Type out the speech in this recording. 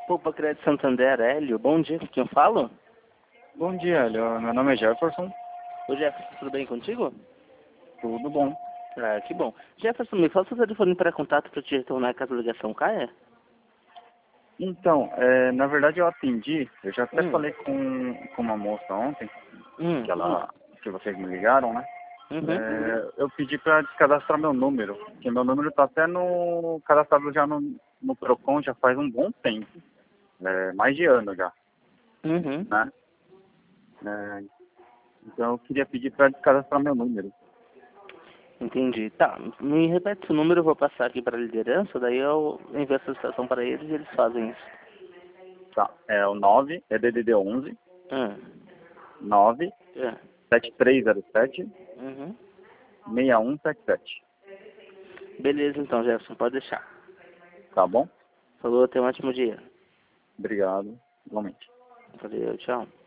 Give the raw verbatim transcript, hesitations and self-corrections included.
Poupa Crédito Santander, Hélio. Bom dia, com quem eu falo? Bom dia, Hélio. Meu nome é Jefferson. Ô Jefferson, tudo bem contigo? Tudo bom? Ah, que bom. Jefferson, me fala seu telefone para contato para te retornar caso a ligação caia? Então, é, na verdade eu atendi, eu já até Hum. falei com, com uma moça ontem, Hum. que, ela, que vocês me ligaram, né? Uhum. É, eu pedi para descadastrar meu número, porque meu número está até no cadastrado já no, no Procon já faz um bom tempo, é, mais de ano já, Uhum. né? É, então eu queria pedir para descadastrar meu número. Entendi. Tá, me repete o número, eu vou passar aqui para a liderança, daí eu envio essa situação para eles e eles fazem isso. Tá, é o nove, é D D D onze, Ah. nove, É. sete três zero sete, Uhum. seis um sete sete. Beleza então, Jefferson, pode deixar. Tá bom? Falou, tenha um ótimo dia. Obrigado. Igualmente. Valeu, tchau.